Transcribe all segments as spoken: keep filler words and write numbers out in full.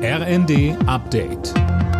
R N D Update.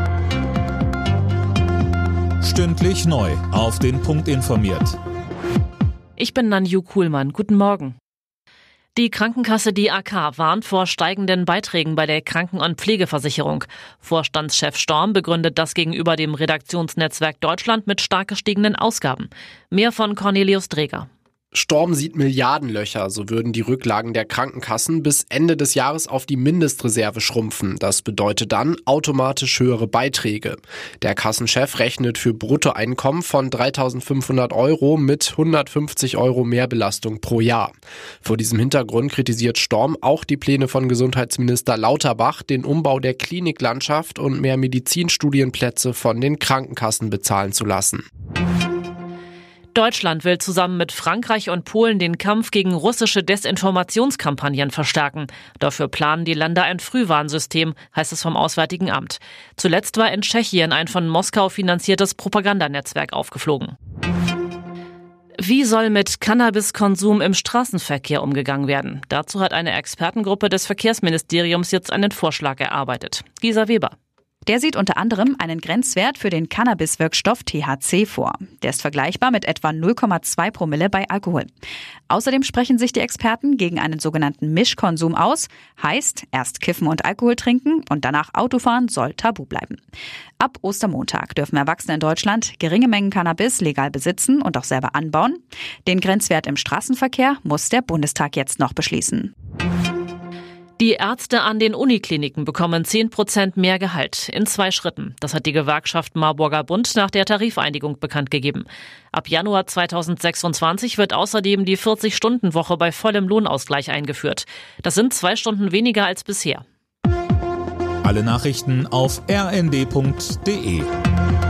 Stündlich neu auf den Punkt informiert. Ich bin Nanju Kuhlmann. Guten Morgen. Die Krankenkasse D A K warnt vor steigenden Beiträgen bei der Kranken- und Pflegeversicherung. Vorstandschef Storm begründet das gegenüber dem Redaktionsnetzwerk Deutschland mit stark gestiegenen Ausgaben. Mehr von Cornelius Dreger. Storm sieht Milliardenlöcher, so würden die Rücklagen der Krankenkassen bis Ende des Jahres auf die Mindestreserve schrumpfen. Das bedeutet dann automatisch höhere Beiträge. Der Kassenchef rechnet für Bruttoeinkommen von dreitausendfünfhundert Euro mit hundertfünfzig Euro Mehrbelastung pro Jahr. Vor diesem Hintergrund kritisiert Storm auch die Pläne von Gesundheitsminister Lauterbach, den Umbau der Kliniklandschaft und mehr Medizinstudienplätze von den Krankenkassen bezahlen zu lassen. Deutschland will zusammen mit Frankreich und Polen den Kampf gegen russische Desinformationskampagnen verstärken. Dafür planen die Länder ein Frühwarnsystem, heißt es vom Auswärtigen Amt. Zuletzt war in Tschechien ein von Moskau finanziertes Propagandanetzwerk aufgeflogen. Wie soll mit Cannabiskonsum im Straßenverkehr umgegangen werden? Dazu hat eine Expertengruppe des Verkehrsministeriums jetzt einen Vorschlag erarbeitet. Gisa Weber. Der sieht unter anderem einen Grenzwert für den Cannabis-Wirkstoff T H C vor. Der ist vergleichbar mit etwa null Komma zwei Promille bei Alkohol. Außerdem sprechen sich die Experten gegen einen sogenannten Mischkonsum aus. Heißt, erst kiffen und Alkohol trinken und danach Autofahren soll tabu bleiben. Ab Ostermontag dürfen Erwachsene in Deutschland geringe Mengen Cannabis legal besitzen und auch selber anbauen. Den Grenzwert im Straßenverkehr muss der Bundestag jetzt noch beschließen. Die Ärzte an den Unikliniken bekommen zehn Prozent mehr Gehalt in zwei Schritten. Das hat die Gewerkschaft Marburger Bund nach der Tarifeinigung bekannt gegeben. Ab Januar zweitausendsechsundzwanzig wird außerdem die vierzig-Stunden-Woche bei vollem Lohnausgleich eingeführt. Das sind zwei Stunden weniger als bisher. Alle Nachrichten auf r n d punkt d e.